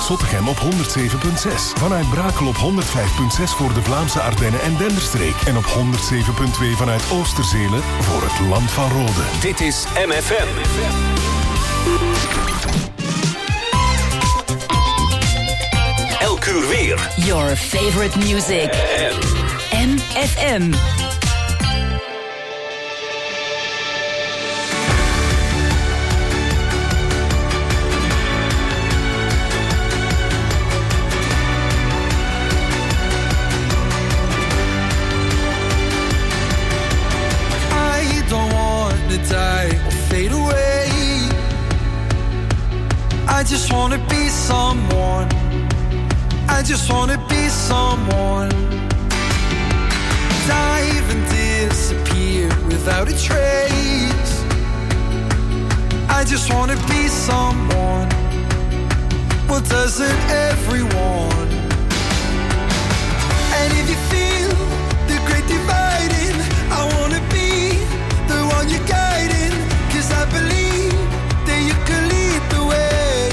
Zottegem op 107.6. Vanuit Brakel op 105.6 voor de Vlaamse Ardennen en Denderstreek. En op 107.2 vanuit Oosterzelen voor het Land van Rode. Dit is MFM. Elk uur weer. Your favorite music. MFM. Die or fade away. I just wanna be someone. I just wanna be someone. Dive and disappear without a trace. I just wanna be someone. Well, doesn't everyone? And if you feel the great dividing, I wanna be the one you're guiding, 'cause I believe that you can lead the way.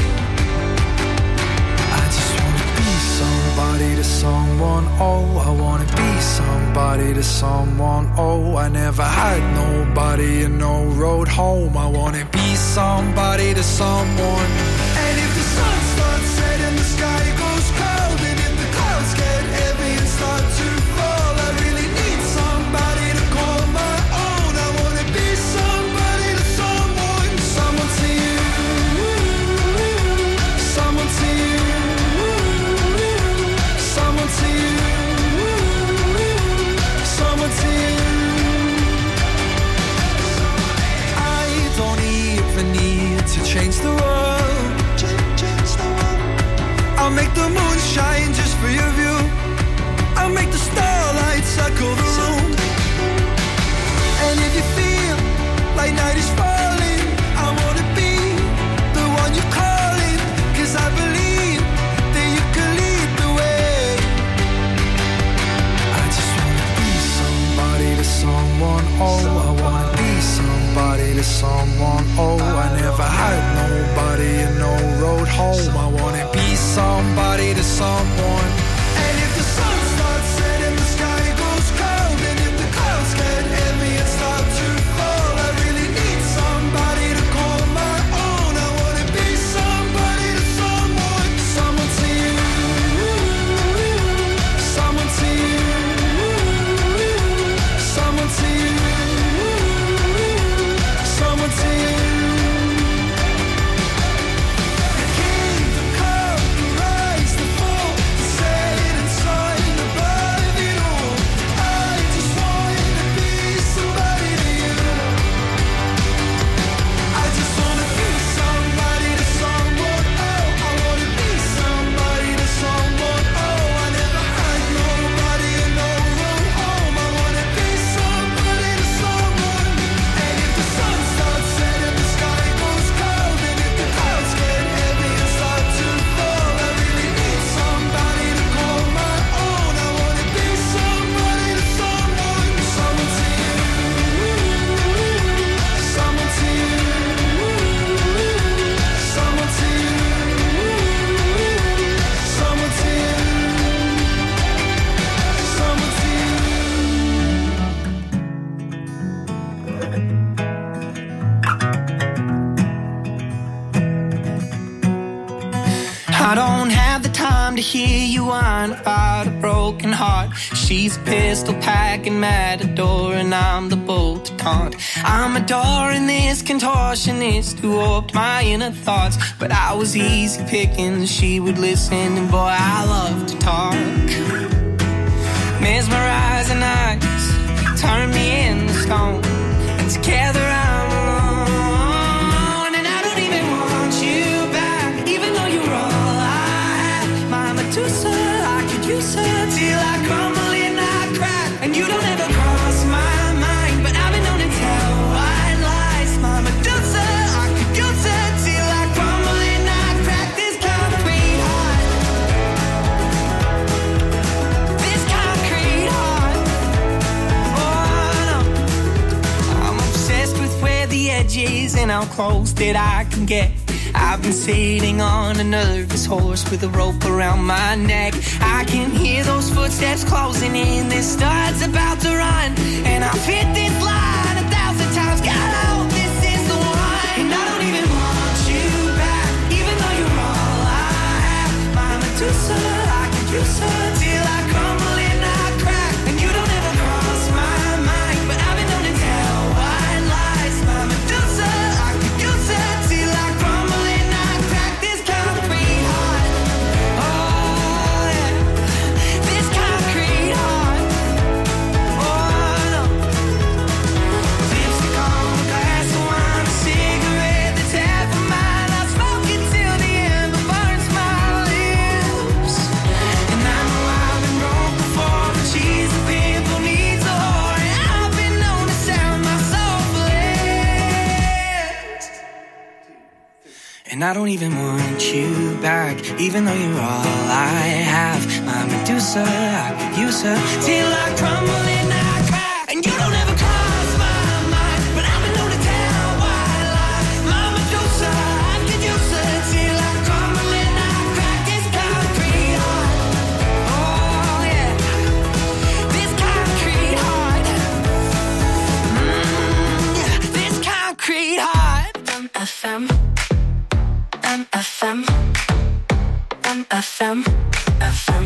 I just wanna be somebody to someone, oh, I wanna be somebody to someone, oh, I never had nobody and no road home, I wanna be somebody to someone. And if the sun starts setting, the sky goes cold, and if the clouds get heavy and start to fall, I really need somebody to call my own. I wanna be somebody to someone, someone to you, someone to you, someone to you, someone to you. I don't even need to change the world. I'll make the moon shine just for your view. I'll make the starlight circle the room. And if you feel like night is falling, I wanna be the one you're calling, 'cause I believe that you can lead the way. I just wanna be somebody to someone, oh, I wanna be somebody to someone, oh, I never had nobody and no road home, I wanna be somebody to someone. And if the sun starts setting, the sky goes cold, and if the clouds get heavy and start to fall, I really need somebody to call my own. I wanna be somebody to someone, someone to you, someone to you, someone to you, someone to you. The kingdom come, the rise, the fall, the set and sign above it all. I just wanna be somebody to you. I just wanna be somebody to someone, oh, I wanna be somebody to someone, oh, I never had nobody and no road home, I wanna be somebody to someone. And if the sun starts setting, the sky goes cold, and if the clouds get heavy and start to fall, I really need somebody to call my own. I wanna be somebody to someone, someone to you, someone to you, someone to you, someone to you, someone to you. I don't have the time to hear you whine about a broken heart. She's a pistol packing matador, and I'm the bolt to taunt. I'm adoring this contortionist who warped my inner thoughts, but I was easy picking, she would listen, and boy, I love to talk. Mesmerizing eyes turn me into stone, and together I'm alone, and I don't even want you back, even though you're all I have. My Medusa, I could use her till I crumble and I crack, and you don't ever cross my mind, but I've been known to tell white lies. My Medusa, I could use her till I crumble and I crack. This concrete heart, this concrete heart. Oh no, I'm obsessed with where the edge is and how close that I can get. I've been sitting on a nervous horse with a rope around my neck. I can hear those footsteps closing in. This star's about to run, and I've hit this line 1,000 times. God, I hope this is the one. And I don't even want you back, even though you're all I have. My Medusa, I could use her till I crumble and I crack. And you don't ever cross my mind, but I've been known to tell white lies. My Medusa, I could use her till I crumble and I crack. This concrete heart, oh yeah, this concrete heart, oh no. Lipstick on a glass of wine, a cigarette that's half of mine. I'll smoke it till the end burns my lips. And I know I've been broke before, but she's the pimple needs a whore. And I've been known to sell my soul for less. And I don't even want you back, even though you're all I have. My Medusa, I could use her till I crumble and I crack. And you don't ever cross my mind, but I've been known to tell white lies. My Medusa, I could use her till I crumble and I crack. This concrete heart, oh yeah, this concrete heart, yeah, this concrete heart. FM. MFM. MFM. FM.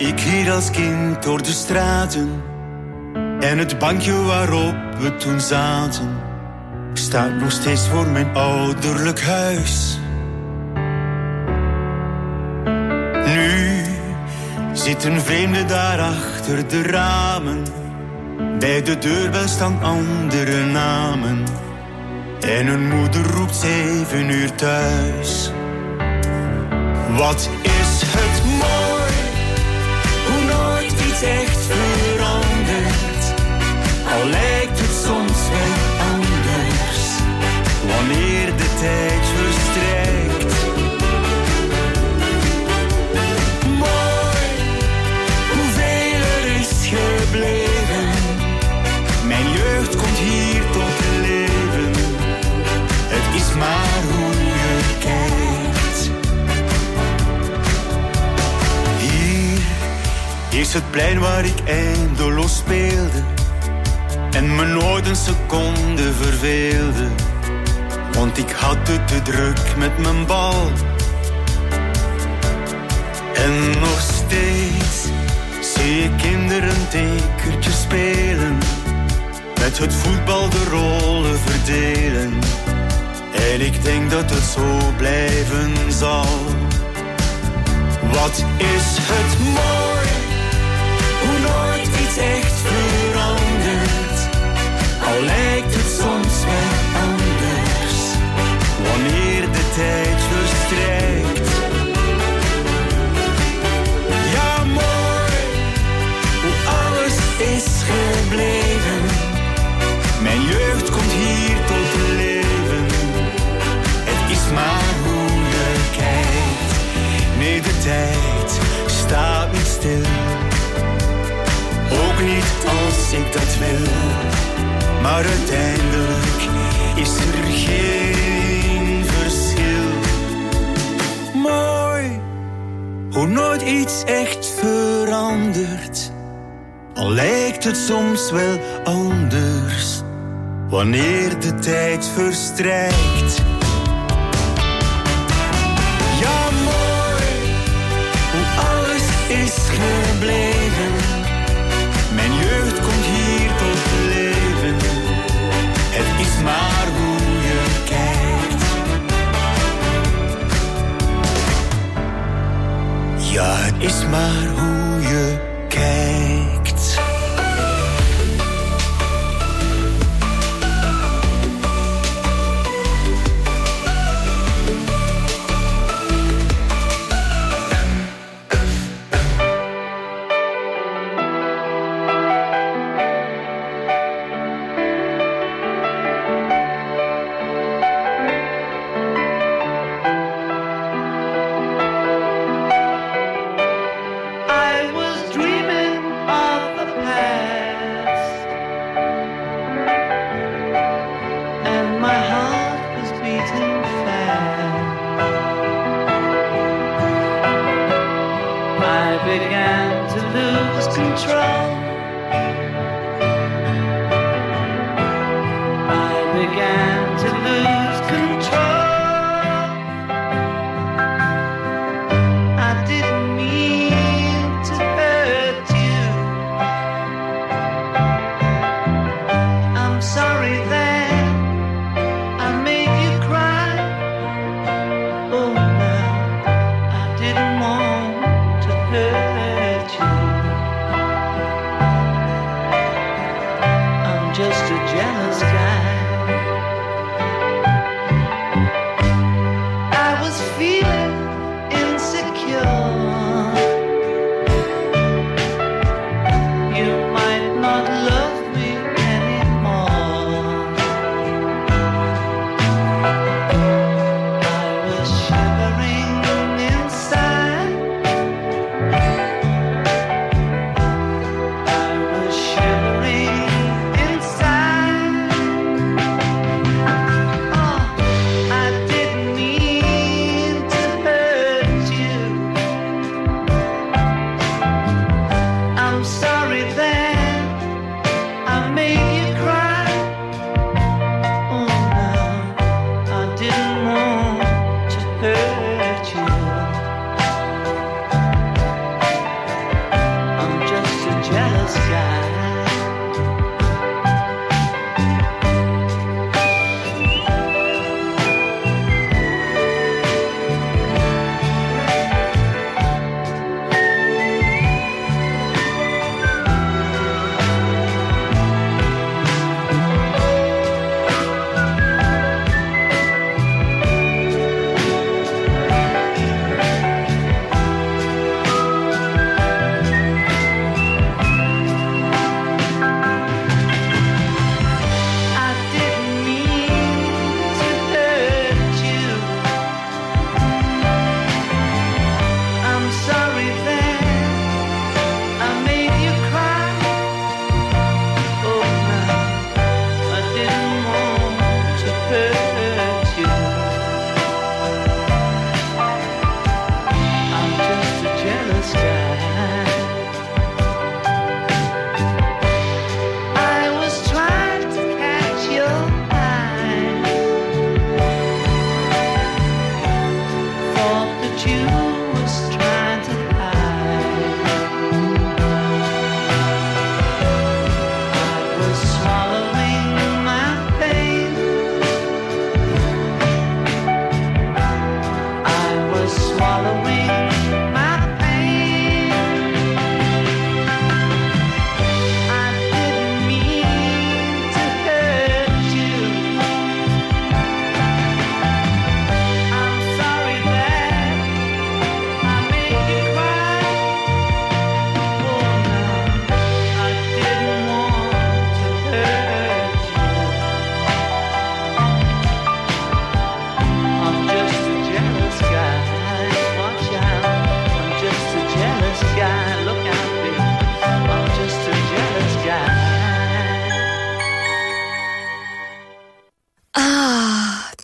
Ik hier als kind door de straten. En het bankje waarop we toen zaten staat nog steeds voor mijn ouderlijk huis. Nu zitten vreemden daar achter de ramen. Bij de deurbel staan andere namen. En hun moeder roept 7 uur thuis. Wat is het mooi, hoe nooit iets echt verandert. Al lijkt het soms wel anders, wanneer de tijd verstrijkt. Mooi, hoeveel er is gebleven. Mijn jeugd komt hier tot leven. Het is maar hoe je kijkt. Hier is het plein waar ik eindeloos speelde en me nooit een seconde verveelde, want ik had het te druk met mijn bal. En nog steeds zie ik kinderen tekertjes spelen, met het voetbal de rollen verdelen. En ik denk dat het zo blijven zal. Wat is het mooi, hoe nooit iets echt verandert. Al lijkt het soms wel anders, wanneer de tijd verstrijkt. Ja, mooi, hoe alles is gebleven. Mijn jeugd komt hier tot leven. Het is maar hoe je kijkt. Nee, de tijd staat niet stil. Ook niet als ik dat wil. Maar uiteindelijk is er geen verschil. Mooi, hoe nooit iets echt verandert. Al lijkt het soms wel anders, wanneer de tijd verstrijkt. Ja, mooi, hoe alles is gebleven. Mijn jeugd komt hier tot leven. Het is maar hoe je kijkt. Ja, het is maar hoe je kijkt.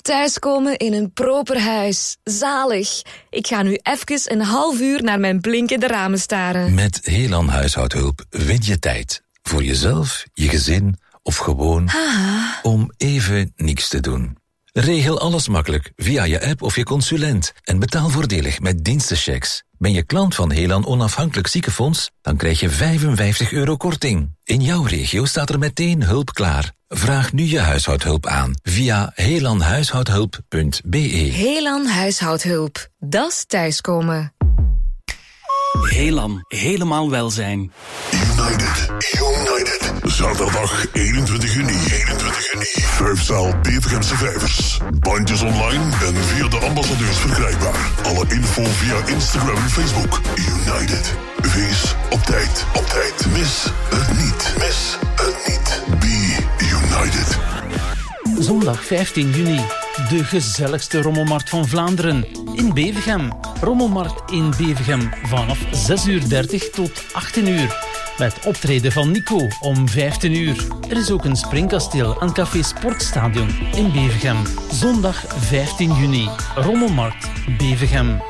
thuiskomen in een proper huis. Zalig. Ik ga nu even een half uur naar mijn blinkende ramen staren. Met Helan Huishoudhulp win je tijd. Voor jezelf, je gezin of gewoon om even niks te doen. Regel alles makkelijk via je app of je consulent en betaal voordelig met dienstenchecks. Ben je klant van Helan Onafhankelijk Ziekenfonds, dan krijg je €55 korting. In jouw regio staat er meteen hulp klaar. Vraag nu je huishoudhulp aan via helanhuishoudhulp.be. Helan Huishoudhulp. Dat is thuiskomen. Helan, helemaal welzijn. United. Zaterdag 21 juni. 5 zaal Bevergemse Vijvers. Bandjes online en via de ambassadeurs verkrijgbaar. Alle info via Instagram en Facebook. United. Wees op tijd. Mis het niet. Be United. Zondag 15 juni. De gezelligste rommelmarkt van Vlaanderen. In Bevergem. Rommelmarkt in Bevergem. Vanaf 6:30 tot 18:00. Met optreden van Nico om 15:00. Er is ook een springkasteel aan Café Sportstadion in Bevergem. Zondag 15 juni. Rommelmarkt Bevergem.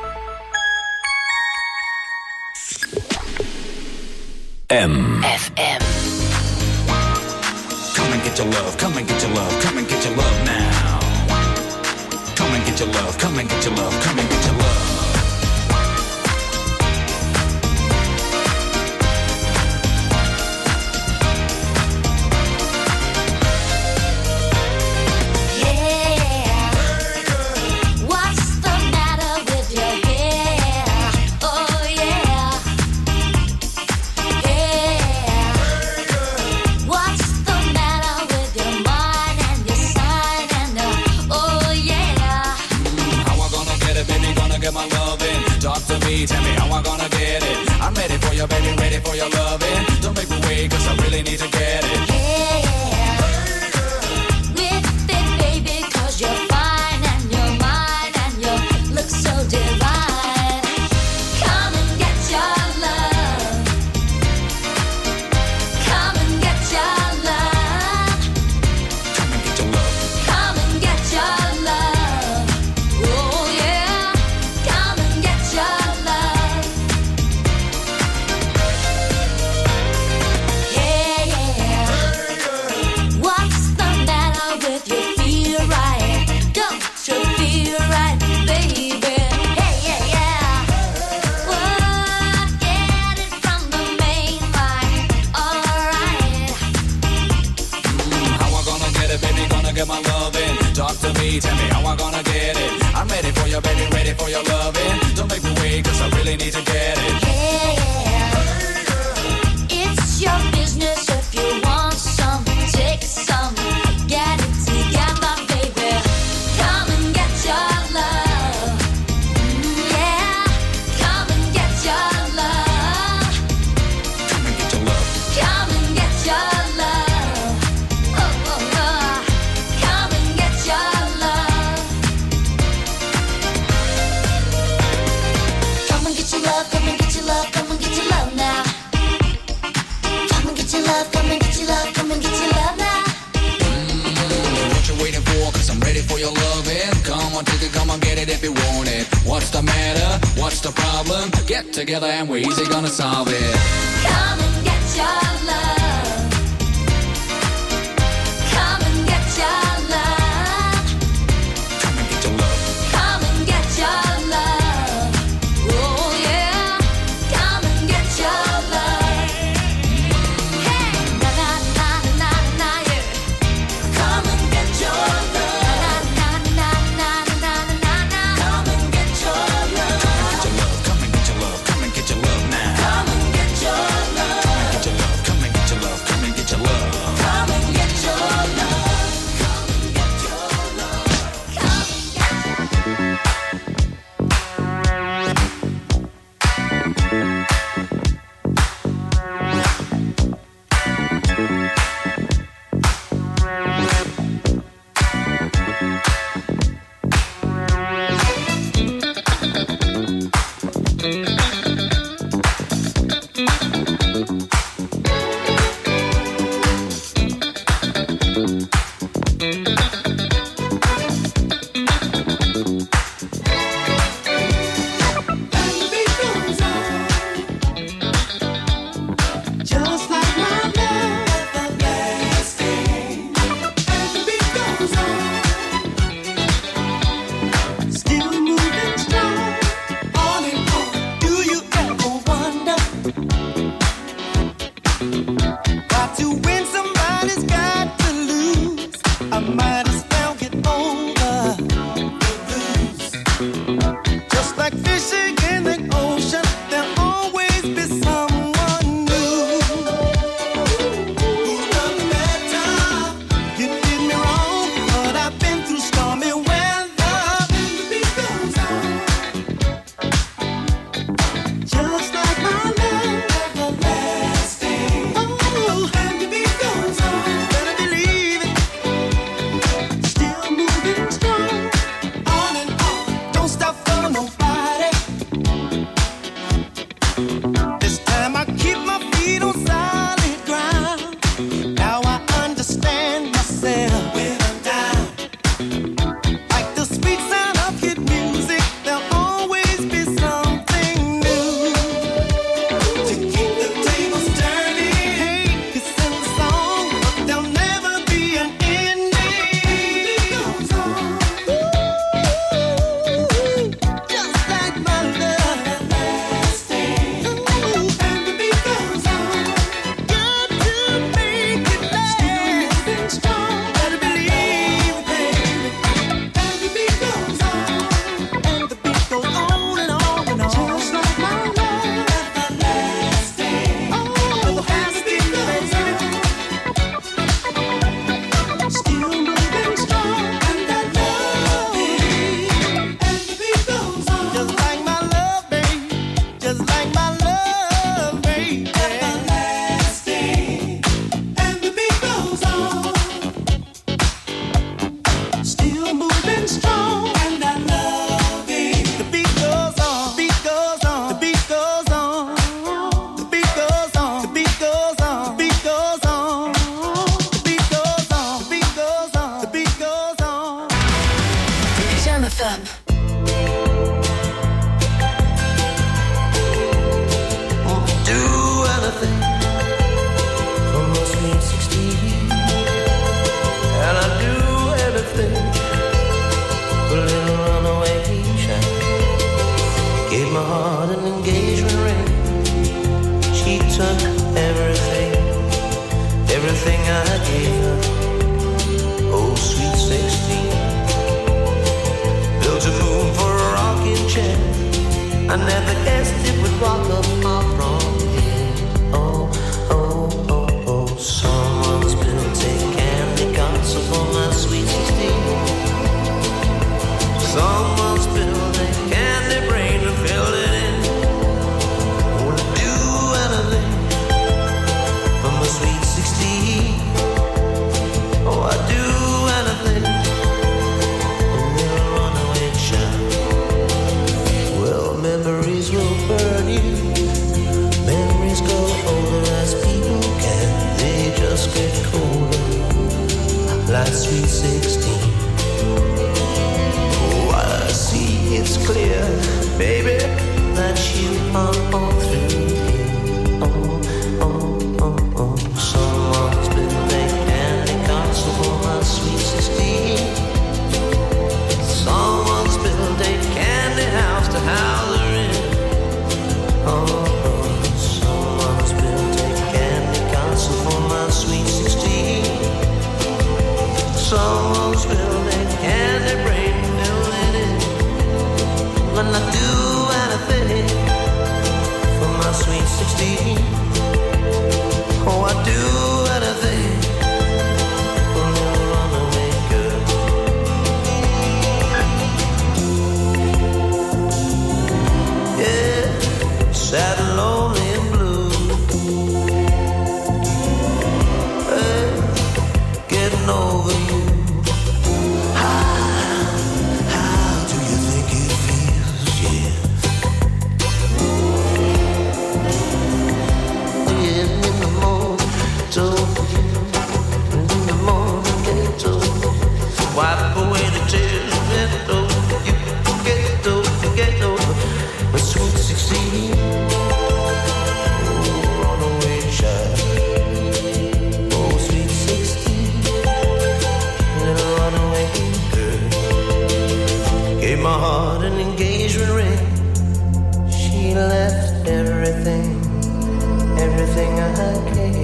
FM. Come and get your love, come and get your love, come and get your love now. Come and get your love, come and get your love, come and get your love. Tell me how I'm gonna get it. I'm ready for you, baby, ready for your loving. Don't make me wait, cause I really need to get it. Yeah, with it, baby, cause you're fine and you're mine and you look so divine. Come and get your love. Come and get your love. Come and get your love. Come and get your love. Oh yeah, come and get your love. Yeah. What's the matter with you? Feel right? Don't you feel right, baby? Hey, yeah. What? Get it from the main line. Alright. How I'm gonna get it, baby, gonna get my loving. Talk to me, tell me how I'm gonna get it. I'm ready for you, baby, ready for your loving. Don't make me wait, cause I really need to get it. Yeah. It's your business if you want some. Take some. Get it together, baby. Come and get your love. Yeah. Come and get your love. Come and get your love. Come and get your love. Oh. Come and get your love. Come and get your love, come and get your love, come and get your love now. Come and get your love, come and get your love, come and get your love now. What you waiting for, cause I'm ready for your loving. Come on, take it, come on, get it if you want it. What's the matter? What's the problem? Get together and we're easy gonna solve it. Come and get your love. Come and get your love. Come and get your love. Come and get your love. Oh yeah. Come and get your love. Hey, na na na na na yeah. Come and get your love. Na na na na na na. Come and get your love. Come and get your love, come and get your love, come and get your love now. Come and get your love. Got to win, somebody's got to lose. I might as well get over the blues. Just like fishing in the ocean, there'll always be someone new. Who's done better? You did me wrong, but I've been through stormy weather. And the beat goes on. Just like my love, everlasting. Oh, and the beat goes on. Better believe it. Still moving strong. On and on. Don't stop for nobody. This time I keep my feet on solid ground. Now I understand myself when I'm down. Like the sweet sound of hit music, there'll always be something new to keep the tables turning. Hey, it's in the song, but there'll never be an ending. It goes on. Just like my love, everlasting. Ooh, and the beat goes on. Got to make it last. Still moving strong. Better believe it, baby. And the beat goes on. And the beat goes on and on and on. Just like my love, everlasting. Oh, and the beat goes on. Still moving strong. And I love it. And the beat goes on. Just like my love, baby. Just like my love, baby. Everlasting. And the beat goes on. Still moving strong. And I love it. The beat goes on. The beat goes on. The beat goes on. The beat goes on. The beat goes on. The beat goes on. The beat goes on. The beat goes on. The beat goes on. Jam FM. Do anything for my sweet 16. And I do anything for a little runaway child. Gave my heart an engagement ring. She took everything, everything I gave her. Oh, sweet 16. Built a moon for a rocking chair. I never guessed it would rock up my wrong head. Oh, oh, oh, oh. Someone's built a candy castle for my sweet 16. Someone's built a candy brain to fill it in. Oh, I'd do anything for my sweet 16. Oh, I'd do anything. A little runaway child. Well, memories will burn you. Memories go older as people can. They just get colder, like sweet 16. Oh, I see it's clear, baby, that you are all through here. Oh, oh, oh, oh. Someone's built a candy castle for my sweet 16. Someone's built a candy house to house her in. Oh, someone's built a candy castle for my sweet 16. Someone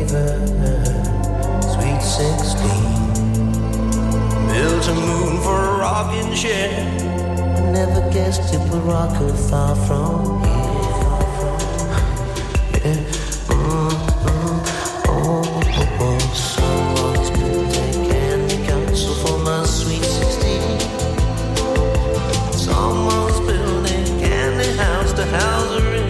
river, sweet 16. Built a moon for a rocking chair. I never guessed it would rock her far from here. Yeah. Someone's been taking counsel for my sweet 16. Someone's building a candy house to house her in.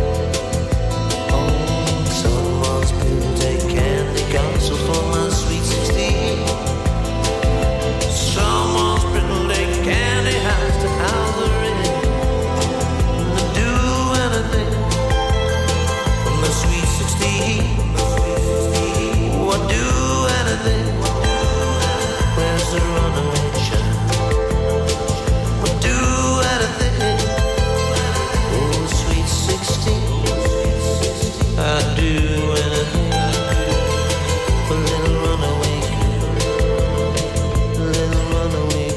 Oh, someone's building a candy council for my sweet 16. Someone's building a candy house to house her in. To do anything for my sweet 16. Oh, I'd do anything. Where's the runaway child? I'd do anything. Oh, sweet 16. I'd do anything. A little runaway girl. A little runaway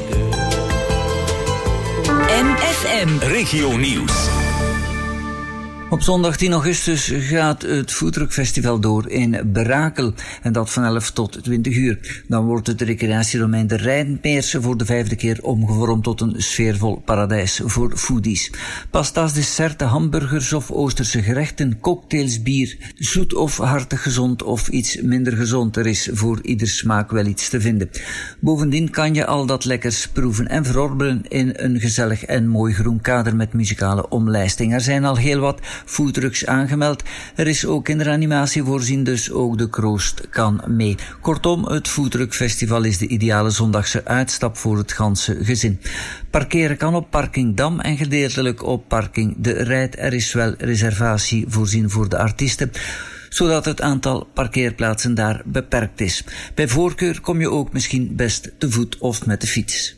girl. MFM Regio Nieuws. Op zondag 10 augustus gaat het Foodtruck-festival door in Brakel. En dat van 11 tot 20 uur. Dan wordt het recreatiedomein de Rijnmeerse voor de 5e keer omgevormd tot een sfeervol paradijs voor foodies. Pasta's, desserten, hamburgers of Oosterse gerechten, cocktails, bier. Zoet of hartig gezond of iets minder gezond. Er is voor ieder smaak wel iets te vinden. Bovendien kan je al dat lekkers proeven en verorberen in een gezellig en mooi groen kader met muzikale omlijsting. Er zijn al heel wat foodtrucks aangemeld. Er is ook kinderanimatie voorzien, dus ook de kroost kan mee. Kortom, het Foodtruckfestival is de ideale zondagse uitstap voor het ganse gezin. Parkeren kan op parking Dam en gedeeltelijk op parking De Rijt. Er is wel reservatie voorzien voor de artiesten, zodat het aantal parkeerplaatsen daar beperkt is. Bij voorkeur kom je ook misschien best te voet of met de fiets.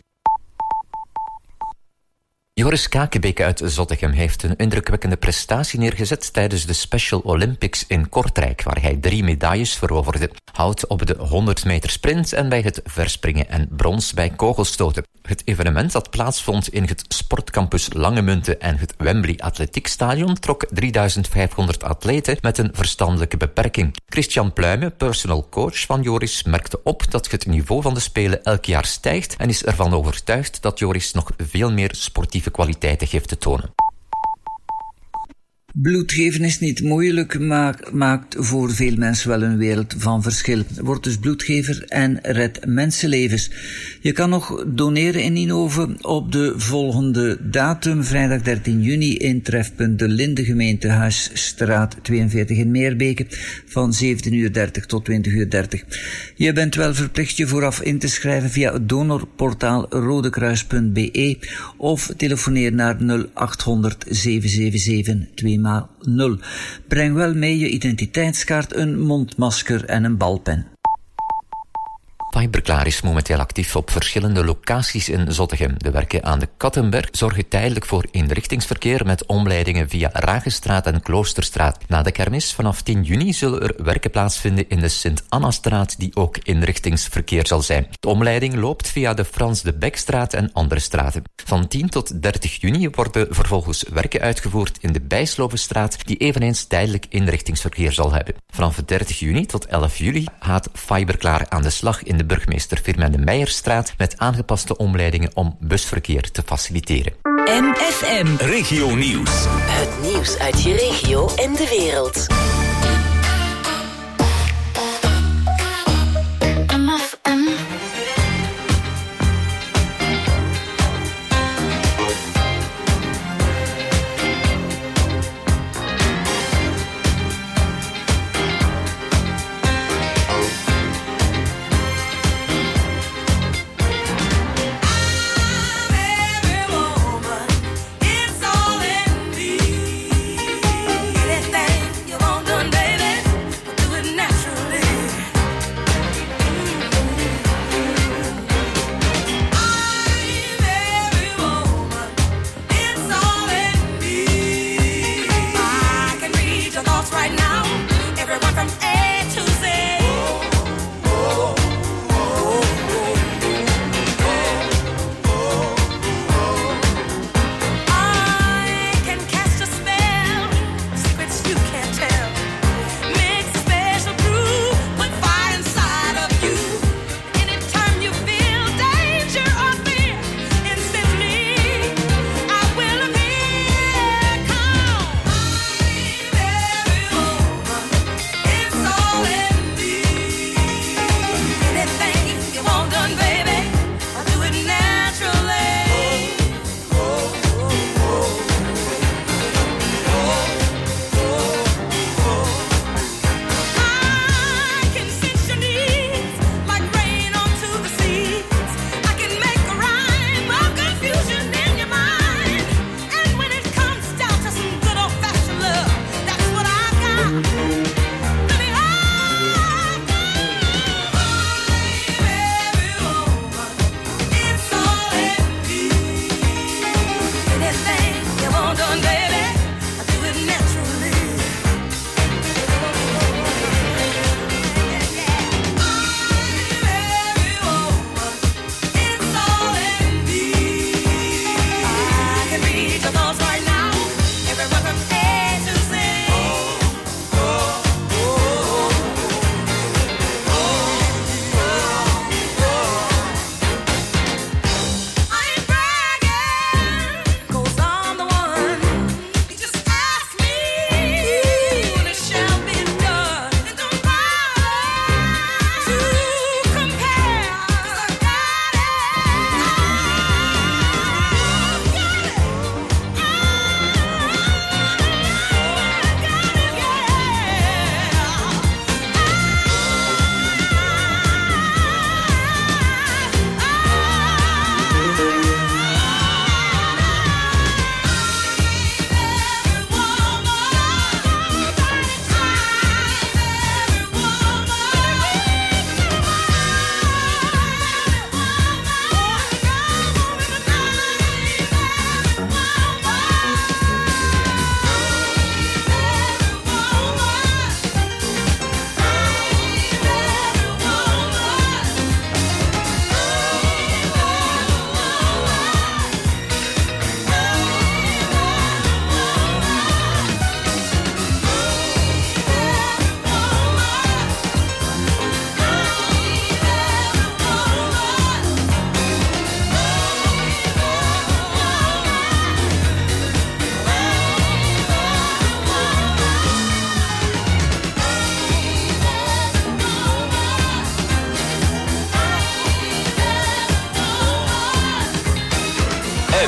Joris Kakebeke uit Zottegem heeft een indrukwekkende prestatie neergezet tijdens de Special Olympics in Kortrijk, waar hij 3 medailles veroverde. Goud op de 100 meter sprint en bij het verspringen en brons bij kogelstoten. Het evenement dat plaatsvond in het sportcampus Langemunte en het Wembley Atletiekstadion trok 3500 atleten met een verstandelijke beperking. Christian Pluime, personal coach van Joris, merkte op dat het niveau van de Spelen elk jaar stijgt en is ervan overtuigd dat Joris nog veel meer sportieve kwaliteiten heeft te tonen. Bloed geven is niet moeilijk, maar maakt voor veel mensen wel een wereld van verschil. Word dus bloedgever en red mensenlevens. Je kan nog doneren in Ninove op de volgende datum, vrijdag 13 juni, in trefpunt De Linde, gemeentehuisstraat 42 in Meerbeke, van 17:30 tot 20:30. Je bent wel verplicht je vooraf in te schrijven via het donorportaal rodekruis.be of telefoneer naar 0800 777 2x0. Breng wel mee je identiteitskaart, een mondmasker en een balpen. Fiberklaar is momenteel actief op verschillende locaties in Zottegem. De werken aan de Kattenberg zorgen tijdelijk voor inrichtingsverkeer met omleidingen via Ragenstraat en Kloosterstraat. Na de kermis vanaf 10 juni zullen er werken plaatsvinden in de Sint-Annastraat, die ook inrichtingsverkeer zal zijn. De omleiding loopt via de Frans de Bekstraat en andere straten. Van 10 tot 30 juni worden vervolgens werken uitgevoerd in de Bijslovenstraat, die eveneens tijdelijk inrichtingsverkeer zal hebben. Vanaf 30 juni tot 11 juli gaat Fiberklaar aan de slag in de Burgemeester Firmin de Meijerstraat met aangepaste omleidingen om busverkeer te faciliteren. MFM Regio Nieuws. Het nieuws uit je regio en de wereld. Anything you want done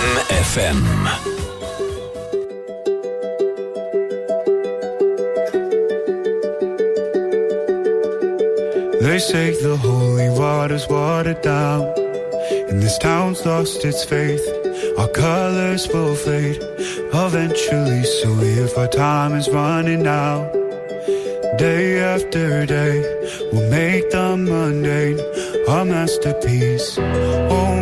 Jam FM. They say the holy water's watered down, and this town's lost its faith. Our colors will fade eventually, so if our time is running out, day after day, we'll make the mundane a masterpiece. Oh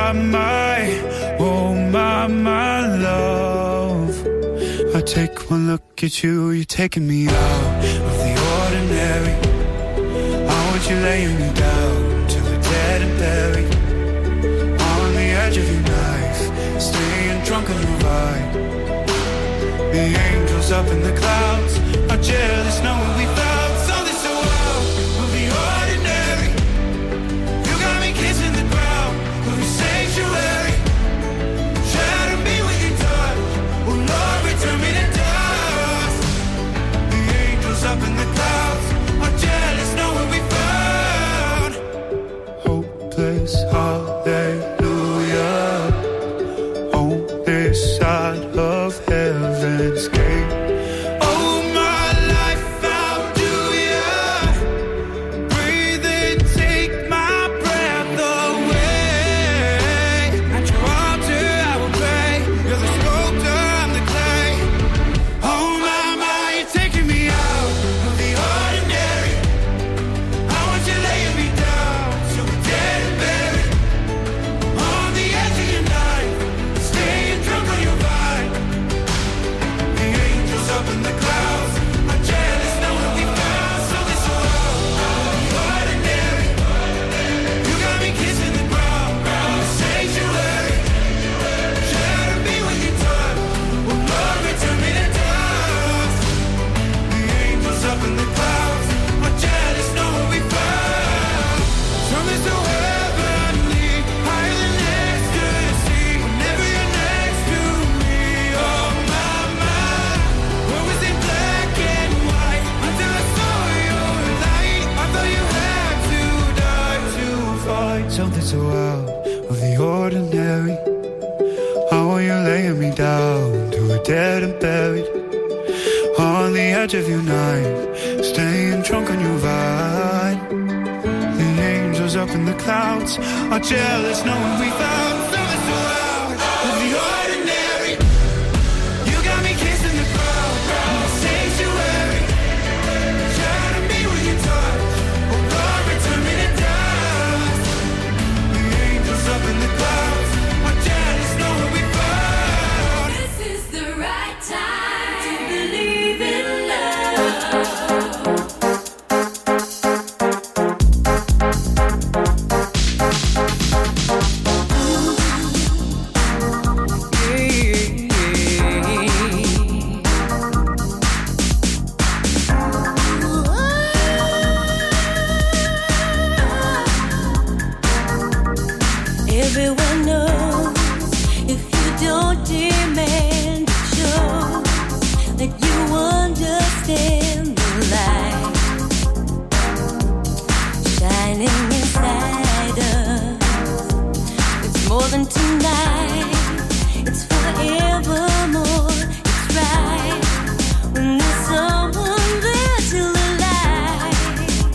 my love, I take one look at you, you're taking me out of the ordinary. You laying me down till we're dead and buried on the edge of your knife, staying drunk on your ride. The angels up in the clouds are jealous knowing we found something so wild of the ordinary. You got me kissing the ground of your sanctuary. Shadow me with your touch, oh Lord, return me to dust. The angels up in the clouds are jealous knowing we found hallelujah on this side of heaven's gate. Oh, my life, how do you breathe and take my breath away? At your altar I will pray. You're the sculptor, I'm the clay. Oh my, you're taking me out of the ordinary. I want you laying me down so we're dead and buried on the edge of your night, staying drunk on your vine. The angels up in the clouds are jealous knowing we found something so out of the ordinary. You got me kissing the ground in the sanctuary. Shadow me with your touch, oh Lord, return me to dust. The angels up in the clouds are jealous knowing we found something so heavenly, higher than ecstasy. Whenever you're next to me, oh my, what was in black and white until I saw your light? I thought you had to die to fight something so out of the ordinary. How are you laying me down to a dead and buried on the edge of your night, staying drunk on your vine. The angels up in the clouds are jealous knowing we found something so out of the ordinary. You got me kissing the ground in the sanctuary. Shadow me with your touch, oh Lord, return me to dust. The angels up in the clouds are jealous knowing we found. This is the right time to believe in love. Everyone knows if you don't demand it shows that you understand the light shining inside us. It's more than tonight, it's forevermore. It's right when there's someone there to the light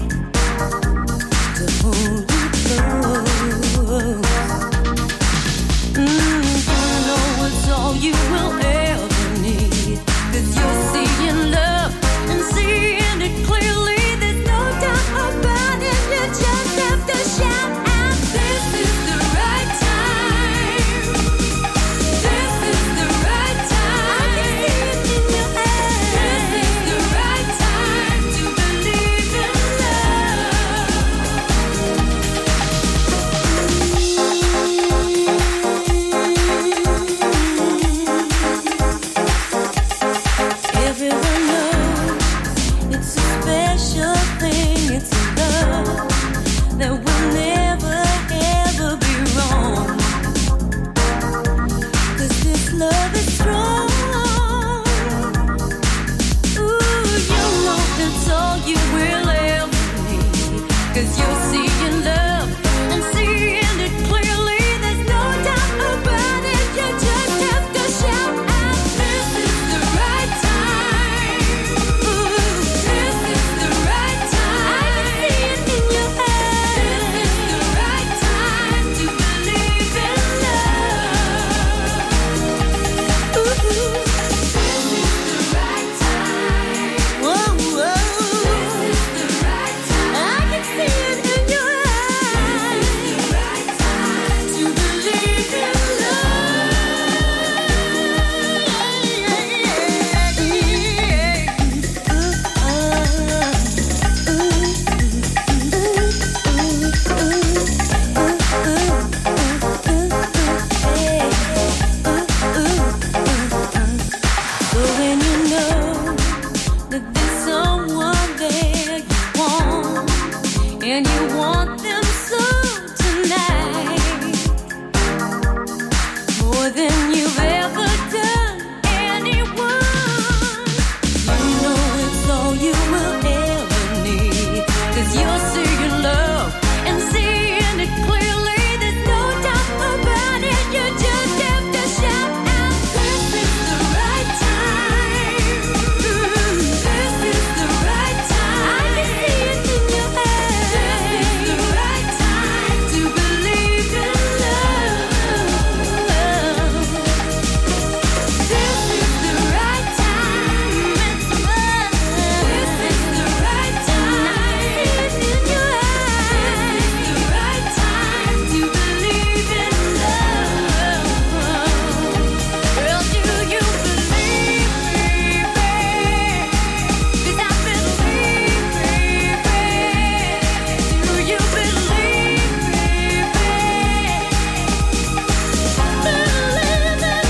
to hold you close. It's all you will ever need, 'cause you're seeing love and seeing it clearly. There's no doubt about it, you just have to shout out. This is the right time. This is the right time. I can see it in your eyes. This is the right time to believe in Everyone knows it's a special thing. It's a love that will never ever be wrong. 'Cause this love is strong. Ooh, you know it's all you will ever need. 'Cause you're seeing love and seeing it clearly. There's no doubt about it. You and you want them so tonight, more than you've ever done anyone. You know it's all you will ever need, 'cause you're seeing love and seeing it clearly. There's no doubt about it. You just have to shout out, this is the right time. This is the right time. I can see it in your eyes. This is the right time to believe in love. This is the right time. It's mine. This is the right time. I see it in your eyes. This is the right time to believe in love. Girl, do you believe me, babe? 'Cause I believe me, babe. Do you believe me, babe? Believe in love.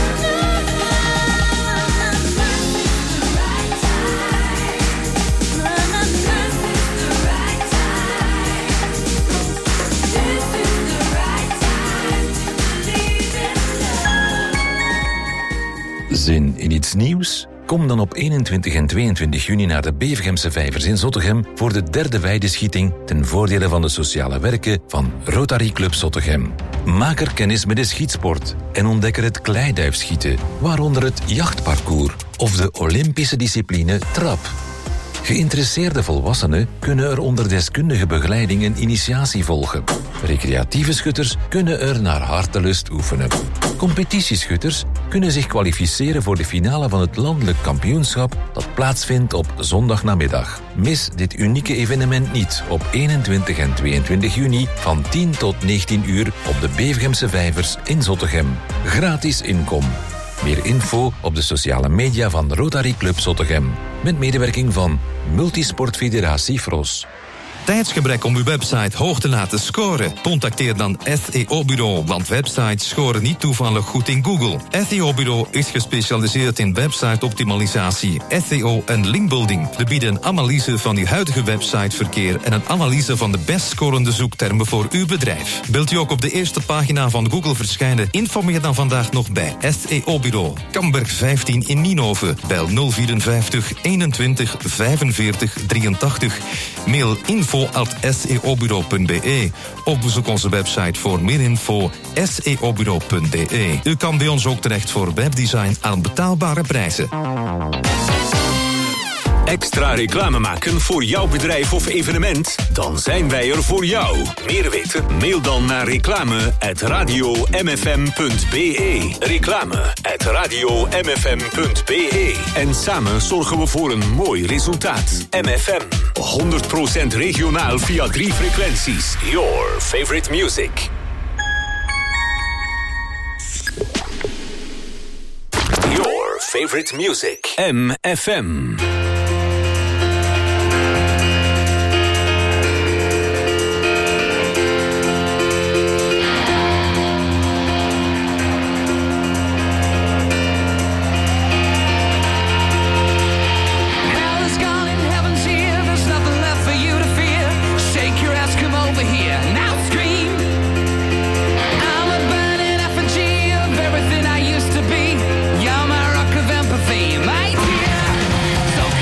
Zin in iets nieuws? Kom dan op 21 en 22 juni naar de Bevegemse Vijvers in Zottegem voor de derde weideschieting ten voordele van de sociale werken van Rotary Club Zottegem. Maak er kennis met de schietsport en ontdek er het kleiduifschieten, waaronder het jachtparcours of de Olympische discipline trap. Geïnteresseerde volwassenen kunnen er onder deskundige begeleiding een initiatie volgen. Recreatieve schutters kunnen er naar hartelust oefenen. Competitieschutters kunnen zich kwalificeren voor de finale van het landelijk kampioenschap dat plaatsvindt op zondagnamiddag. Mis dit unieke evenement niet op 21 en 22 juni van 10 tot 19 uur op de Bevegemse Vijvers in Zottegem. Gratis inkom. Meer info op de sociale media van Rotary Club Zottegem. Met medewerking van Multisport Federatie Fros. Tijdsgebrek om uw website hoog te laten scoren? Contacteer dan SEO-bureau, want websites scoren niet toevallig goed in Google. SEO-bureau is gespecialiseerd in website-optimalisatie, SEO en linkbuilding. We bieden een analyse van uw huidige websiteverkeer en een analyse van de best scorende zoektermen voor uw bedrijf. Wilt u ook op de eerste pagina van Google verschijnen? Informeer dan vandaag nog bij SEO-bureau. Kamberg 15 in Nienhoven. Bel 054 21 45 83. Mail info@seobureau.be of bezoek onze website voor meer info seobureau.be. U kan bij ons ook terecht voor webdesign aan betaalbare prijzen. Extra reclame maken voor jouw bedrijf of evenement? Dan zijn wij er voor jou. Meer weten? Mail dan naar reclame@radiomfm.be. Reclame@radiomfm.be. En samen zorgen we voor een mooi resultaat. MFM. 100% regionaal via 3 frequenties. Your favorite music. Your favorite music. MFM. Everything I used to be, you're my rock of empathy, my dear. So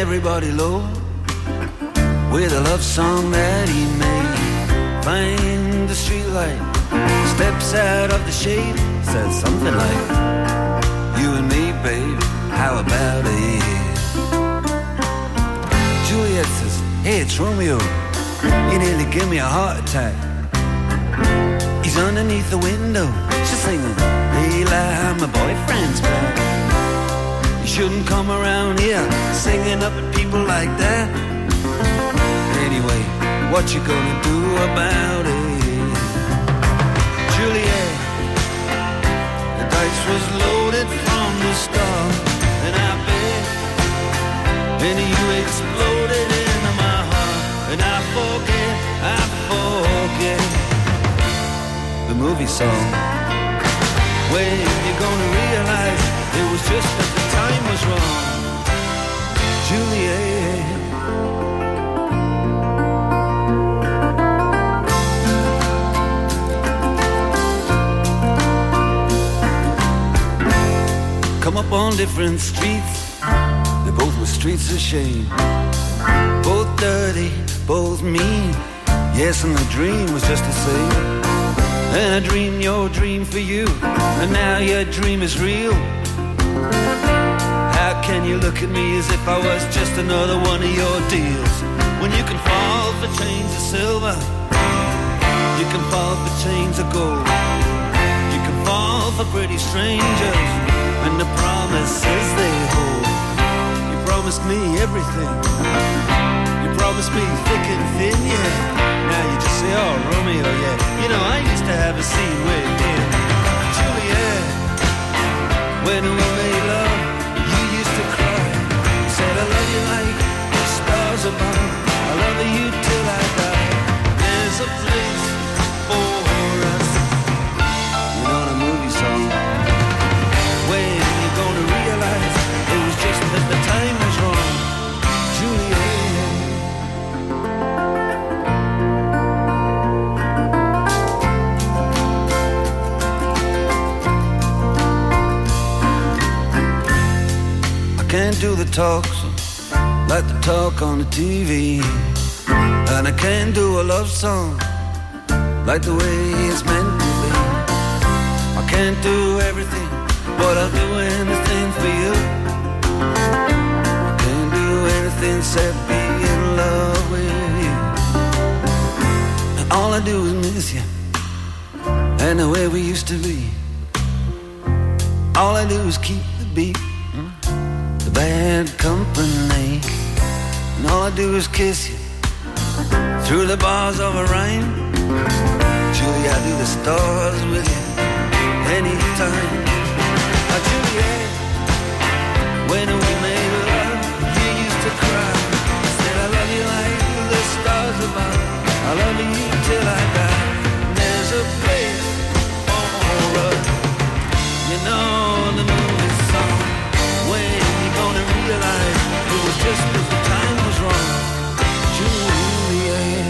everybody low with a love song that he made. Find the streetlight, steps out of the shade, says something like, you and me, babe, how about it? Juliet says, hey, it's Romeo, you nearly give me a heart attack. He's underneath the window, she's singing, hey, like my boyfriend's back. You shouldn't come around here singing up at people like that. Anyway, what you gonna do about it? Juliet, the dice was loaded from the start, and I bet, and you exploded into my heart, and I forget the movie song. When you're gonna realize it was just that the time was wrong, Juliet. Come up on different streets, they both were streets of shame. Both dirty, both mean, yes, and the dream was just the same. And I dreamed your dream for you, and now your dream is real. How can you look at me as if I was just another one of your deals? When you can fall for chains of silver, you can fall for chains of gold, you can fall for pretty strangers and the promises they hold. You promised me everything, you promised me thick and thin, yeah. Now you just say, oh, Romeo, yeah. You know, I used to have a scene with him. Juliet, when we made love, you used to cry. You said, I love you like the stars above, I love you till I die. There's a place for us. You're not a movie song. When you're gonna realize it was just that the time was wrong, Juliet. Can't do the talk like the talk on the TV, and I can't do a love song like the way it's meant to be. I can't do everything, but I'll do anything for you. I can't do anything except be in love with you. And all I do is miss you, and the way we used to be. All I do is keep the beat, bad company, and all I do is kiss you through the bars of a rhyme. Julie, I do the stars with you anytime. Oh, Juliet, when we made love, you used to cry. I said I love you like the stars above, I love you till I die. There's a place for us, you know the movie song. When gonna realize it was just that the time was wrong, Juliet.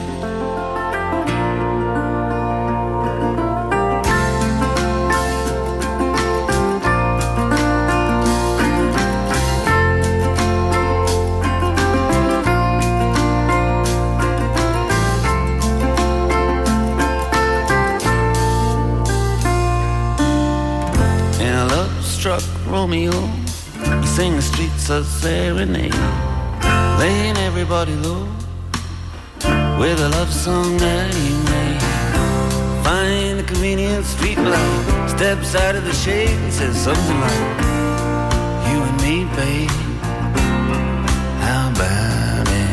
And I love-struck Romeo, sing the streets of serenade, laying everybody low with a love song that he made. Find a convenient street light, steps out of the shade and says something like, you and me, babe, how about it?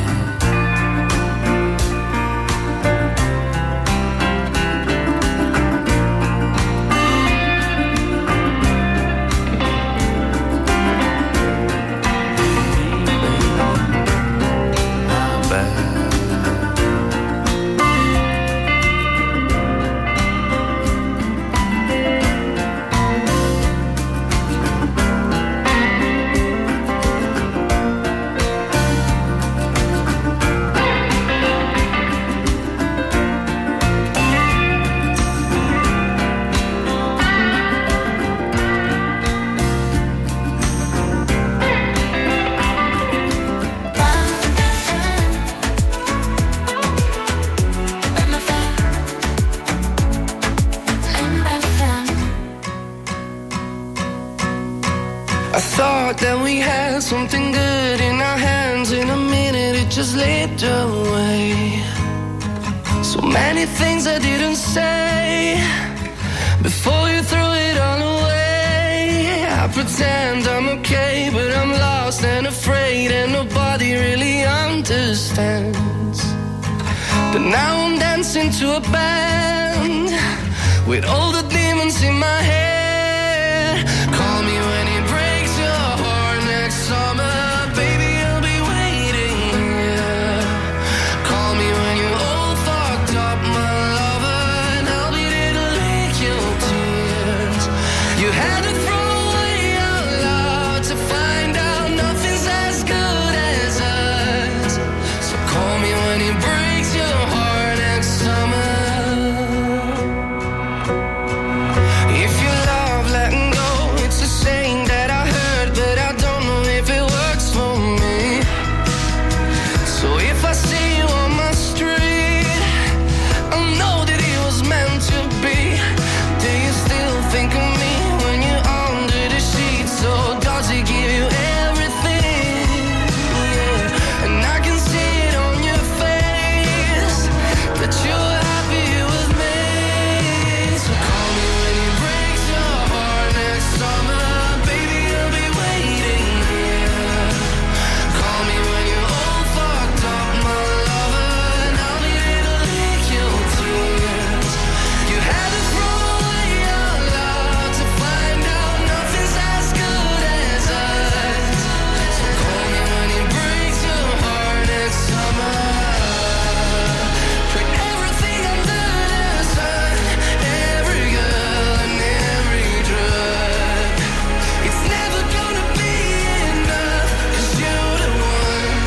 thought that we had something good in our hands. In a minute it just slipped away. So many things I didn't say before you threw it all away. I pretend I'm okay, but I'm lost and afraid, and nobody really understands. But now I'm dancing to a band with all the demons in my head. Call me when it breaks your heart next summer, baby, I'll be waiting here. Call me when you're all fucked up, my lover, and I'll be there to lick your tears. You had to throw away your love to find out nothing's as good as us. So call me when it breaks your heart next summer. If you love letting go, it's a saying that I heard, but I don't know if it works for me. So if I see you on my street, I'll know that it was meant to be. Do you still think of me when you're under the sheets? Or does it give you everything? Yeah. And I can see it on your face that you're happy with me. So call me when it breaks your heart next summer, baby, I'll be waiting here. Call me when you're all fucked up, my lover, and I'll be there to lick your tears. You had to throw away your love to find out nothing's as good as us. So call me when it breaks your heart next summer. Put everything under the sun, every girl and every drug. It's never gonna be enough, 'cause you're the one.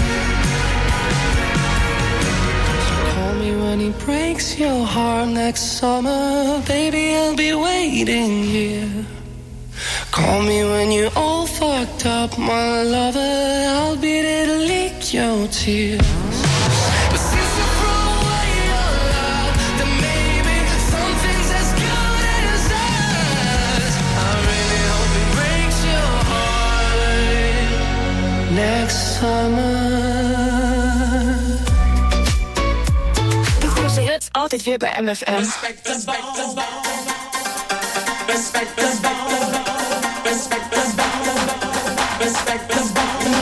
So call me when it breaks your heart next summer, baby, I'll be waiting here. Call me when you're all fucked up, my lover, I'll be there to lick your tears. But since you threw away your love, then maybe something's as good as us. I really hope it breaks your heart next summer. De grootste hits altijd weer bij MFM. Respect us, respect us, respect us, respect us.